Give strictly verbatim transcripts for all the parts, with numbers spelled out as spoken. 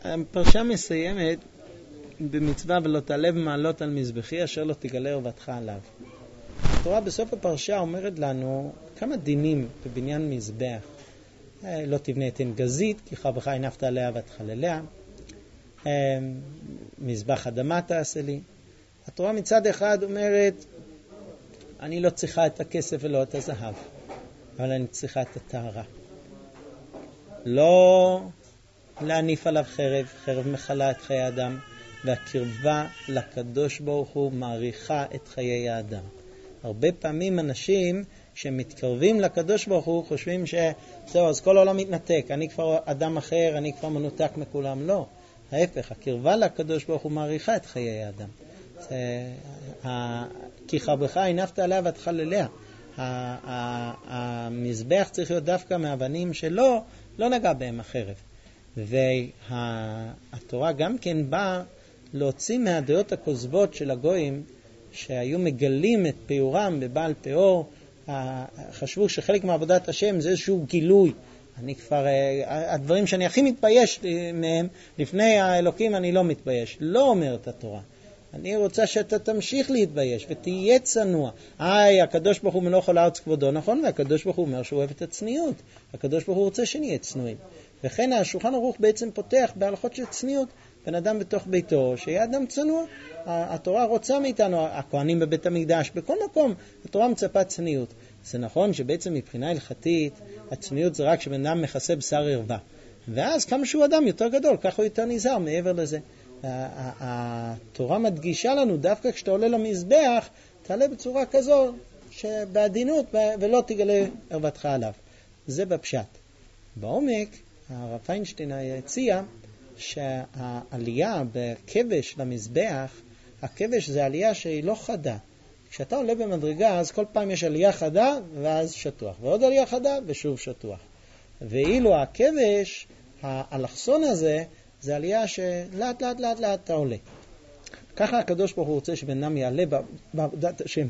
הפרשה מסיימת במצווה ולא תעלה במעלות על מזבחי אשר לא תגלה ערוותך עליו. התורה בסוף הפרשה אומרת לנו כמה דינים בבניין מזבח. לא תבנה את עין גזית כי חרבך הנפת עליה ותחלליה. מזבח אדמה תעשה לי. התורה מצד אחד אומרת אני לא צריכה את הכסף ולא את הזהב, אבל אני צריכה את הטהרה. לא להניף עליו חרב, חרב מחלה את חיי האדם, והקרבה לקדוש ברוך הוא מעריכה את חיי האדם. הרבה פעמים אנשים שמתקרבים לקדוש ברוך הוא חושבים שזהו, אז כל העולם מתנתק, אני כבר אדם אחר, אני כבר מנותק מכולם. לא, ההפך, הקרבה לקדוש ברוך הוא מעריכה את חיי האדם. זה, כי חרבך הנפת עליה ותחלליה. המזבח צריך להיות דווקא מאבנים שלא לא נגע בהם החרב. והתורה גם כן באה להוציא מהדעות הכוזבות של הגויים שהיו מגלים את פיורם בבעל פיור. חשבו שחלק מעבודת השם זה איזשהו גילוי. אני כבר, הדברים שאני הכי מתבייש מהם, לפני האלוקים אני לא מתבייש. לא אומרת התורה. אני רוצה שאתה תמשיך להתבייש ותהיה צנוע. איי, הקדוש ברוך הוא מלוך על הארץ כבודו, נכון? והקדוש ברוך הוא אומר שהוא אוהב את הצניעות. הקדוש ברוך הוא רוצה שנהיה צנועים. וכן השולחן ערוך בעצם פותח בהלכות של צניעות. בן אדם בתוך ביתו, שיהיה אדם צנוע. התורה רוצה מאיתנו, הכהנים בבית המקדש, בכל מקום, התורה מצפה צניעות. זה נכון שבעצם מבחינה הלכתית, הצניעות זה רק שבן אדם מכסה בשר ערווה. ואז כמה שהוא אדם יותר גדול, ככה הוא יותר נזהר מעבר לזה. התורה מדגישה לנו, דווקא כשאתה עולה למזבח, תעלה בצורה כזו, שבעדינות ולא תגלה ערוותך עליו. זה בפשט. בעומק, הרב פיינשטיין הציע שהעלייה בכבש למזבח, הכבש זה עלייה שהיא לא חדה. כשאתה עולה במדרגה, אז כל פעם יש עלייה חדה ואז שטוח, ועוד עלייה חדה ושוב שטוח. ואילו הכבש, האלכסון הזה, זה עלייה שלאט לאט לאט לאט אתה עולה. ככה הקדוש ברוך הוא רוצה שבן אדם יעלה בעבודת השם.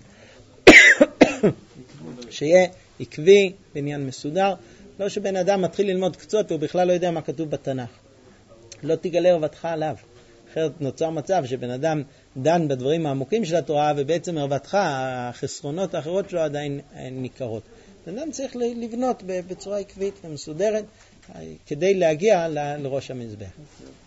שיהיה עקבי, בעניין מסודר. לא שבן אדם מתחיל ללמוד קצות והוא בכלל לא יודע מה כתוב בתנ"ך. לא תגלה ערוותך עליו. אחרת נוצר מצב שבן אדם דן בדברים העמוקים של התורה ובעצם ערוותך, החסרונות האחרות שלו עדיין ניכרות. בן אדם צריך לבנות בצורה עקבית ומסודרת כדי להגיע לראש המזבח.